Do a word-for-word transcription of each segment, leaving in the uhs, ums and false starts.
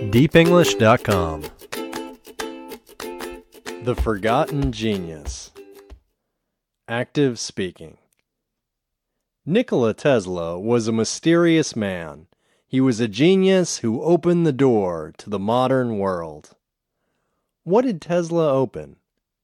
deep english dot com. The Forgotten Genius. Active speaking. Nikola Tesla was a mysterious man. He was a genius who opened the door to the modern world. What did Tesla open?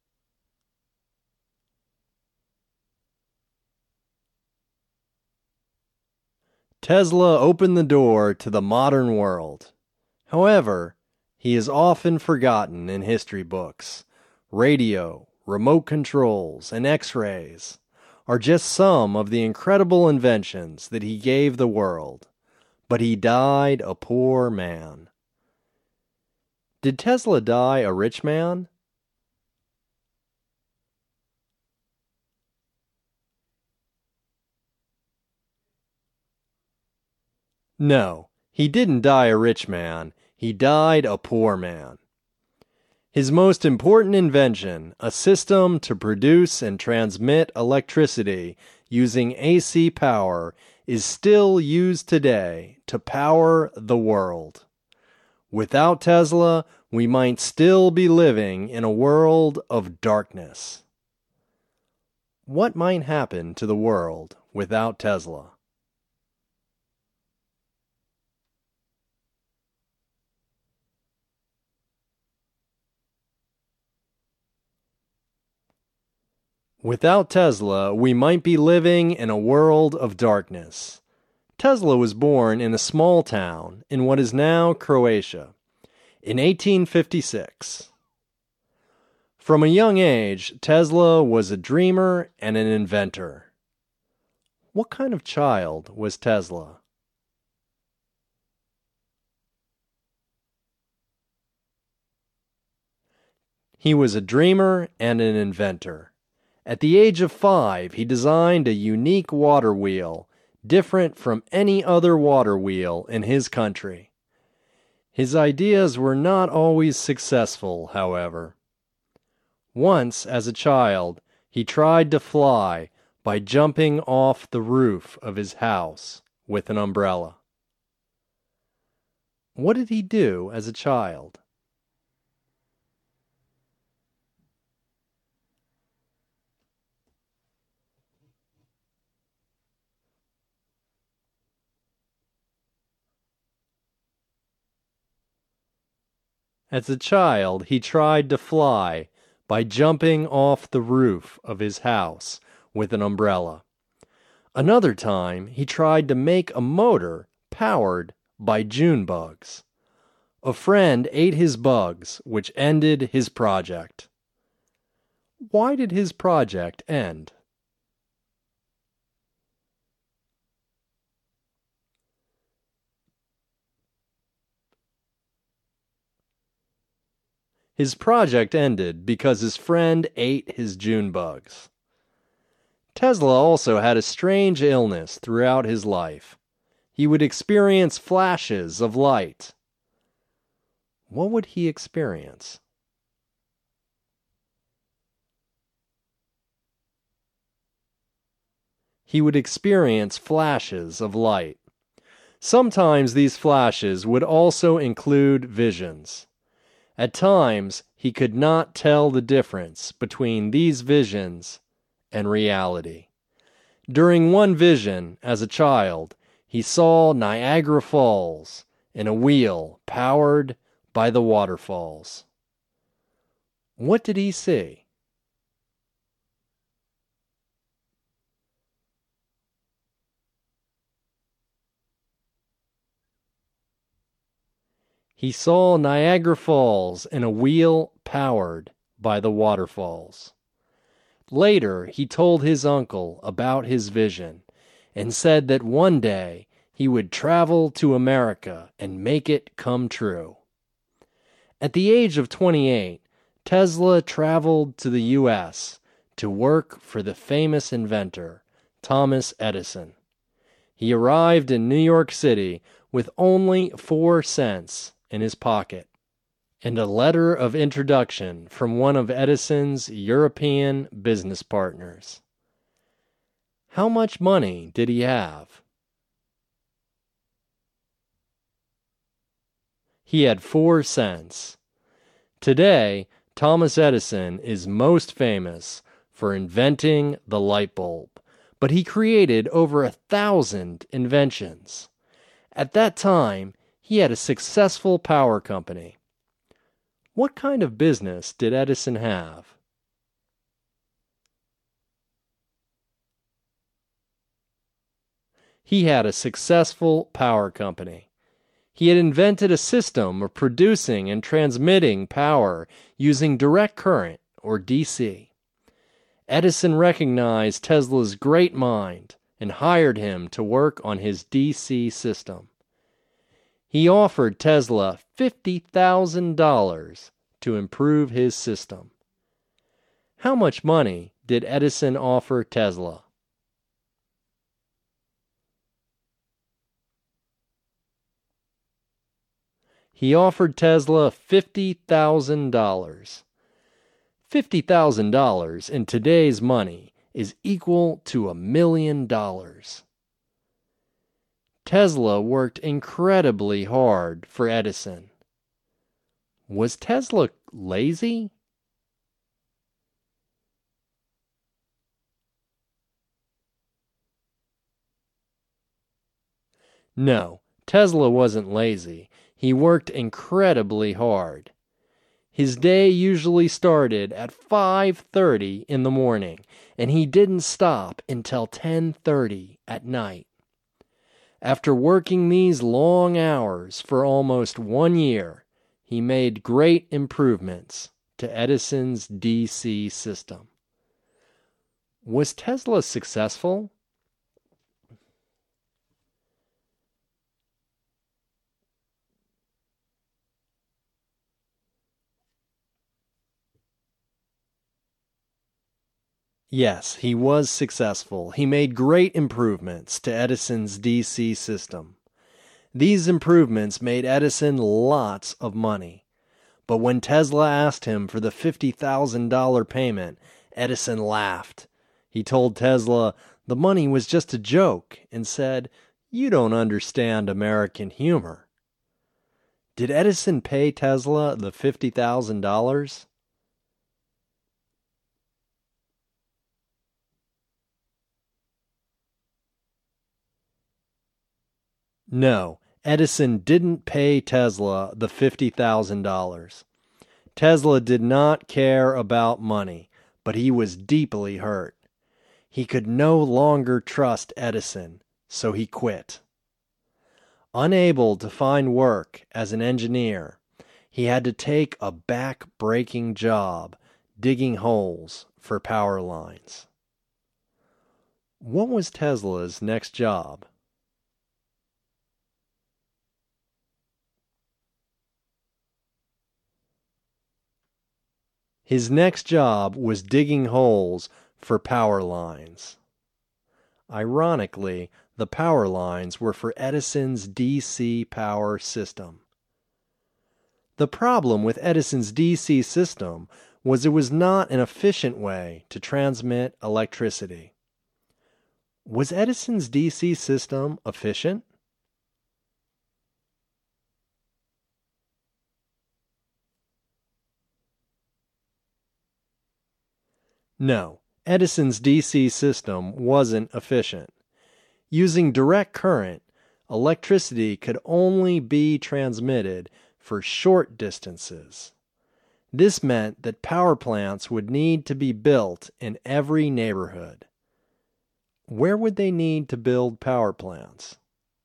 Tesla opened the door to the modern world. However, he is often forgotten in history books. Radio, remote controls, and X-rays are just some of the incredible inventions that he gave the world. But he died a poor man. Did Tesla die a rich man? No, he didn't die a rich man. He died a poor man. His most important invention, a system to produce and transmit electricity using A C power, is still used today to power the world. Without Tesla, we might still be living in a world of darkness. What might happen to the world without Tesla? Without Tesla, we might be living in a world of darkness. Tesla was born in a small town in what is now Croatia in eighteen fifty-six. From a young age, Tesla was a dreamer and an inventor. What kind of child was Tesla? He was a dreamer and an inventor. At the age of five, he designed a unique water wheel, different from any other water wheel in his country. His ideas were not always successful, however. Once, as a child, he tried to fly by jumping off the roof of his house with an umbrella. What did he do as a child? As a child, he tried to fly by jumping off the roof of his house with an umbrella. Another time, he tried to make a motor powered by June bugs. A friend ate his bugs, which ended his project. Why did his project end? His project ended because his friend ate his June bugs. Tesla also had a strange illness throughout his life. He would experience flashes of light. What would he experience? He would experience flashes of light. Sometimes these flashes would also include visions. At times, he could not tell the difference between these visions and reality. During one vision, as a child, he saw Niagara Falls in a wheel powered by the waterfalls. What did he see? He saw Niagara Falls in a wheel powered by the waterfalls. Later, he told his uncle about his vision and said that one day he would travel to America and make it come true. At the age of twenty-eight, Tesla traveled to the U S to work for the famous inventor, Thomas Edison. He arrived in New York City with only four cents in his pocket, and a letter of introduction from one of Edison's European business partners. How much money did he have? He had four cents. Today, Thomas Edison is most famous for inventing the light bulb, but he created over a thousand inventions. At that time, he had a successful power company. What kind of business did Edison have? He had a successful power company. He had invented a system of producing and transmitting power using direct current, or D C. Edison recognized Tesla's great mind and hired him to work on his D C system. He offered Tesla fifty thousand dollars to improve his system. How much money did Edison offer Tesla? He offered Tesla fifty thousand dollars. fifty thousand dollars in today's money is equal to a million dollars. Tesla worked incredibly hard for Edison. Was Tesla lazy? No, Tesla wasn't lazy. He worked incredibly hard. His day usually started at five thirty in the morning, and he didn't stop until ten thirty at night. After working these long hours for almost one year, he made great improvements to Edison's D C system. Was Tesla successful? Yes, he was successful. He made great improvements to Edison's D C system. These improvements made Edison lots of money. But when Tesla asked him for the fifty thousand dollars payment, Edison laughed. He told Tesla the money was just a joke and said, "You don't understand American humor." Did Edison pay Tesla the fifty thousand dollars? No, Edison didn't pay Tesla the fifty thousand dollars. Tesla did not care about money, but he was deeply hurt. He could no longer trust Edison, so he quit. Unable to find work as an engineer, he had to take a back-breaking job digging holes for power lines. What was Tesla's next job? His next job was digging holes for power lines. Ironically, the power lines were for Edison's D C power system. The problem with Edison's D C system was it was not an efficient way to transmit electricity. Was Edison's D C system efficient? No, Edison's D C system wasn't efficient. Using direct current, electricity could only be transmitted for short distances. This meant that power plants would need to be built in every neighborhood. Where would they need to build power plants?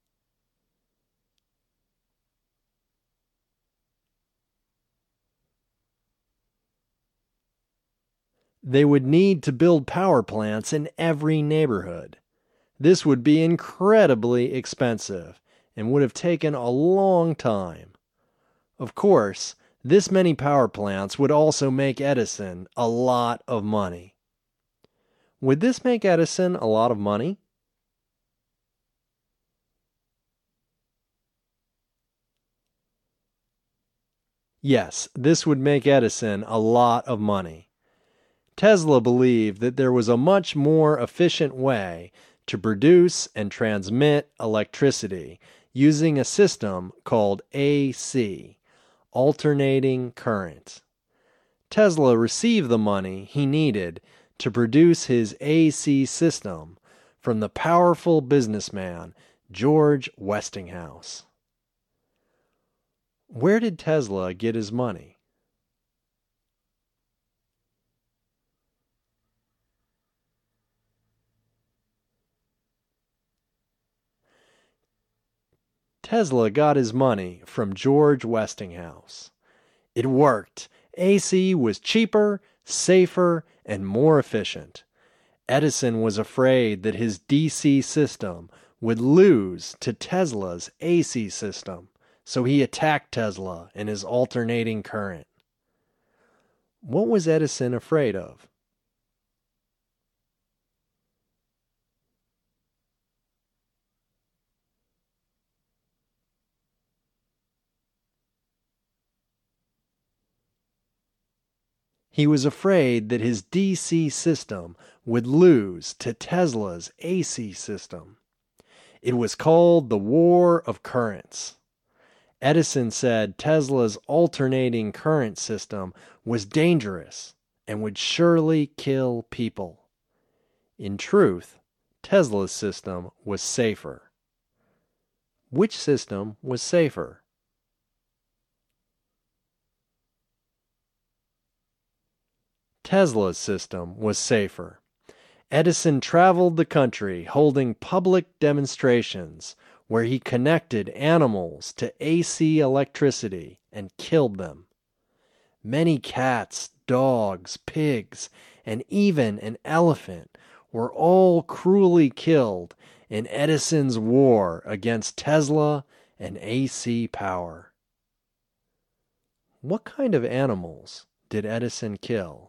They would need to build power plants in every neighborhood. This would be incredibly expensive and would have taken a long time. Of course, this many power plants would also make Edison a lot of money. Would this make Edison a lot of money? Yes, this would make Edison a lot of money. Tesla believed that there was a much more efficient way to produce and transmit electricity using a system called A C. alternating current. Tesla received the money he needed to produce his A C system from the powerful businessman George Westinghouse. Where did Tesla get his money? Tesla got his money from George Westinghouse. It worked. A C was cheaper, safer, and more efficient. Edison was afraid that his D C system would lose to Tesla's A C system, so he attacked Tesla and his alternating current. What was Edison afraid of? He was afraid that his D C system would lose to Tesla's A C system. It was called the War of Currents. Edison said Tesla's alternating current system was dangerous and would surely kill people. In truth, Tesla's system was safer. Which system was safer? Tesla's system was safer. Edison traveled the country holding public demonstrations where he connected animals to A C electricity and killed them. Many cats, dogs, pigs, and even an elephant were all cruelly killed in Edison's war against Tesla and A C power. What kind of animals did Edison kill?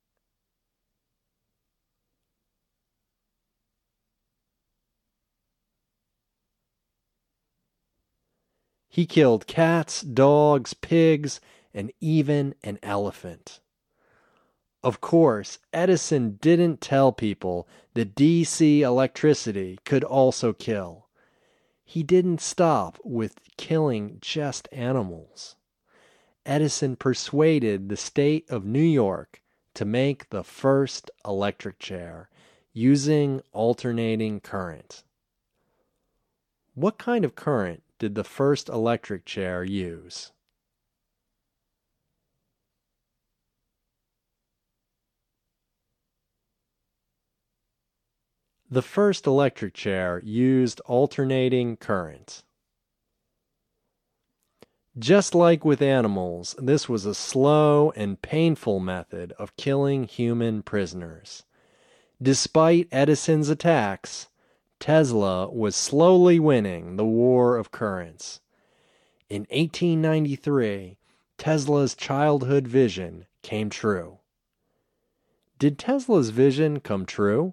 He killed cats, dogs, pigs, and even an elephant. Of course, Edison didn't tell people that D C electricity could also kill. He didn't stop with killing just animals. Edison persuaded the state of New York to make the first electric chair using alternating current. What kind of current did the first electric chair use? The first electric chair used alternating current. Just like with animals, this was a slow and painful method of killing human prisoners. Despite Edison's attacks, Tesla was slowly winning the war of currents. In eighteen ninety-three, Tesla's childhood vision came true. Did Tesla's vision come true?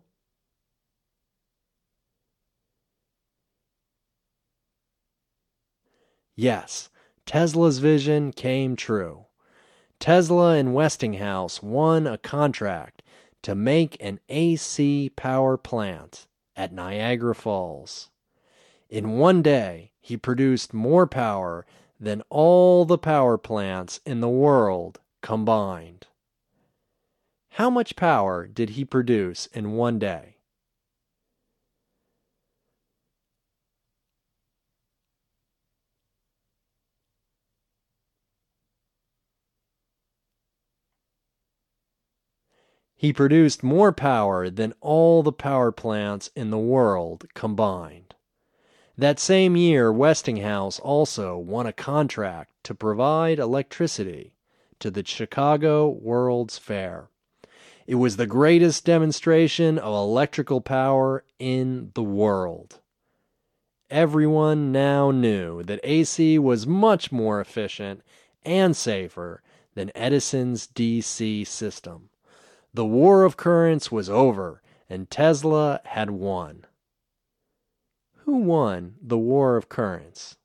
Yes, Tesla's vision came true. Tesla and Westinghouse won a contract to make an A C power plant at Niagara Falls. In one day, he produced more power than all the power plants in the world combined. How much power did he produce in one day? He produced more power than all the power plants in the world combined. That same year, Westinghouse also won a contract to provide electricity to the Chicago World's Fair. It was the greatest demonstration of electrical power in the world. Everyone now knew that A C was much more efficient and safer than Edison's D C system. The war of currents was over, and Tesla had won. Who won the war of currents?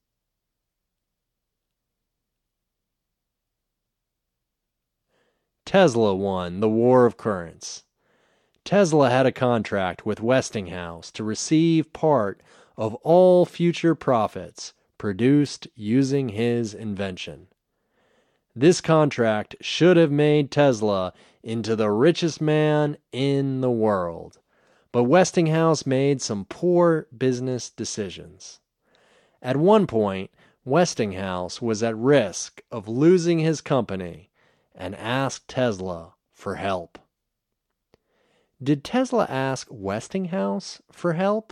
Tesla won the war of currents. Tesla had a contract with Westinghouse to receive part of all future profits produced using his invention. This contract should have made Tesla into the richest man in the world. But Westinghouse made some poor business decisions. At one point, Westinghouse was at risk of losing his company and asked Tesla for help. Did Tesla ask Westinghouse for help?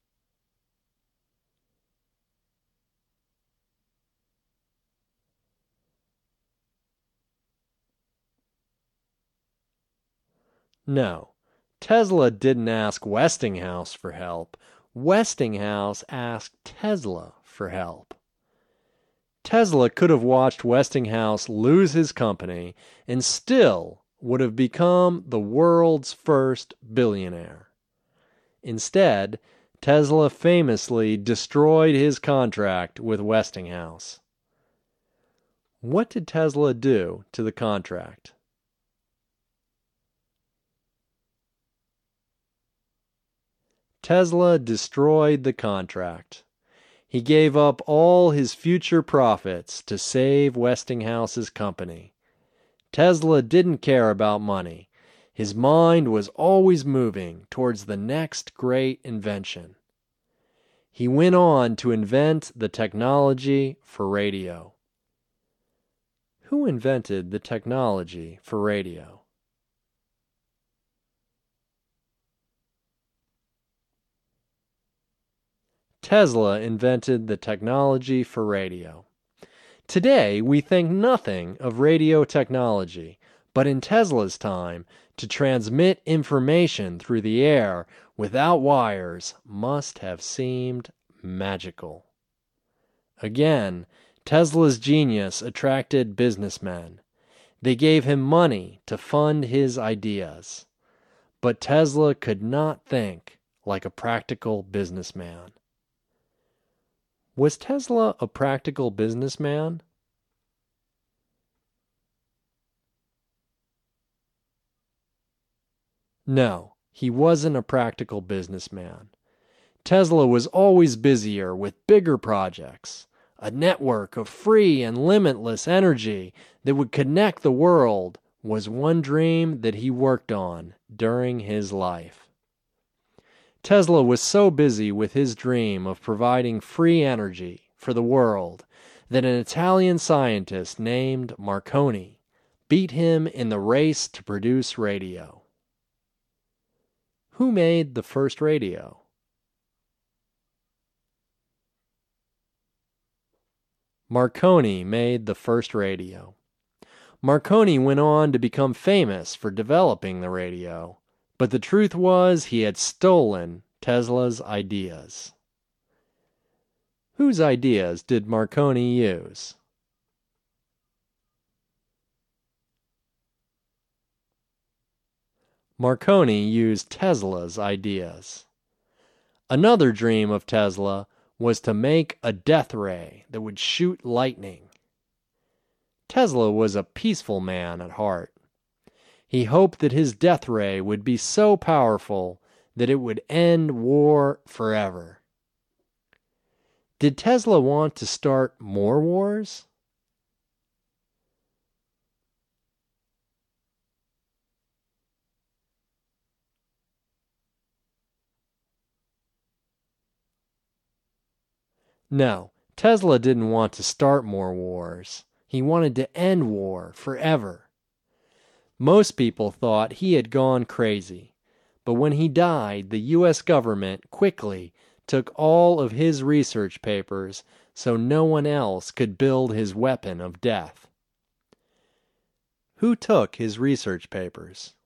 No, Tesla didn't ask Westinghouse for help. Westinghouse asked Tesla for help. Tesla could have watched Westinghouse lose his company and still would have become the world's first billionaire. Instead, Tesla famously destroyed his contract with Westinghouse. What did Tesla do to the contract? Tesla destroyed the contract. He gave up all his future profits to save Westinghouse's company. Tesla didn't care about money. His mind was always moving towards the next great invention. He went on to invent the technology for radio. Who invented the technology for radio? Tesla invented the technology for radio. Today, we think nothing of radio technology, but in Tesla's time, to transmit information through the air without wires must have seemed magical. Again, Tesla's genius attracted businessmen. They gave him money to fund his ideas. But Tesla could not think like a practical businessman. Was Tesla a practical businessman? No, he wasn't a practical businessman. Tesla was always busier with bigger projects, a network of free and limitless energy that would connect the world was one dream that he worked on during his life. Tesla was so busy with his dream of providing free energy for the world that an Italian scientist named Marconi beat him in the race to produce radio. Who made the first radio? Marconi made the first radio. Marconi went on to become famous for developing the radio. But the truth was he had stolen Tesla's ideas. Whose ideas did Marconi use? Marconi used Tesla's ideas. Another dream of Tesla was to make a death ray that would shoot lightning. Tesla was a peaceful man at heart. He hoped that his death ray would be so powerful that it would end war forever. Did Tesla want to start more wars? No, Tesla didn't want to start more wars. He wanted to end war forever. Most people thought he had gone crazy, but when he died, the U S government quickly took all of his research papers so no one else could build his weapon of death. Who took his research papers?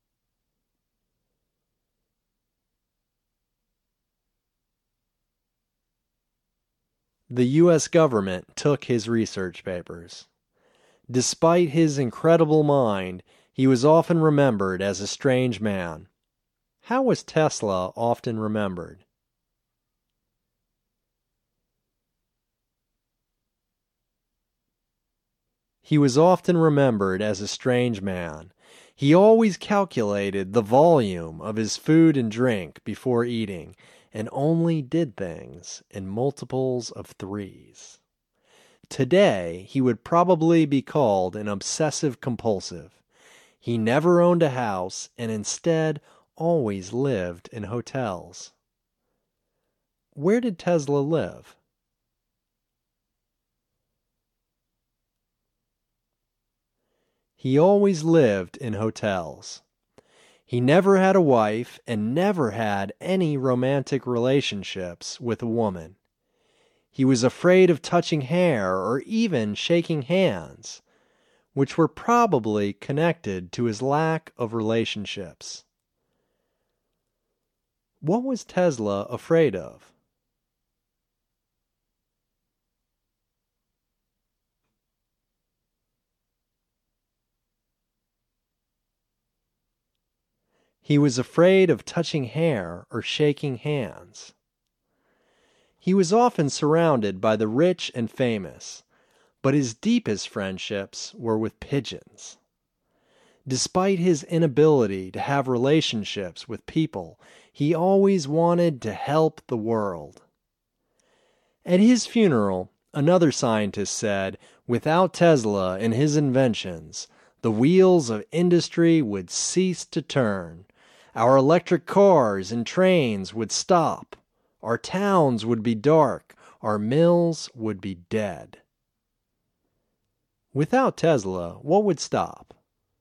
The U S government took his research papers. Despite his incredible mind, he was often remembered as a strange man. How was Tesla often remembered? He was often remembered as a strange man. He always calculated the volume of his food and drink before eating, and only did things in multiples of threes. Today, he would probably be called an obsessive compulsive. He never owned a house and instead always lived in hotels. Where did Tesla live? He always lived in hotels. He never had a wife and never had any romantic relationships with a woman. He was afraid of touching hair or even shaking hands, which were probably connected to his lack of relationships. What was Tesla afraid of? He was afraid of touching hair or shaking hands. He was often surrounded by the rich and famous, but his deepest friendships were with pigeons. Despite his inability to have relationships with people, he always wanted to help the world. At his funeral, another scientist said, without Tesla and his inventions, the wheels of industry would cease to turn. Our electric cars and trains would stop. Our towns would be dark. Our mills would be dead. Without Tesla, what would stop?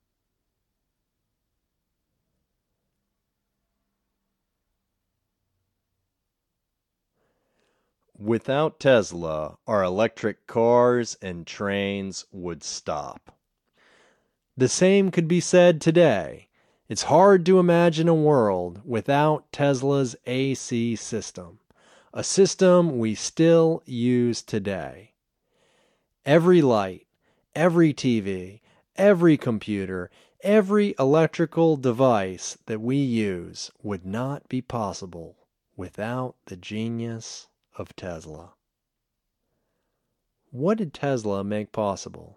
Without Tesla, our electric cars and trains would stop. The same could be said today. It's hard to imagine a world without Tesla's A C system, a system we still use today. Every light, every T V, every computer, every electrical device that we use would not be possible without the genius of Tesla. What did Tesla make possible?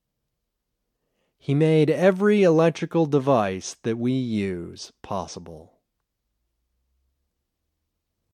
He made every electrical device that we use possible.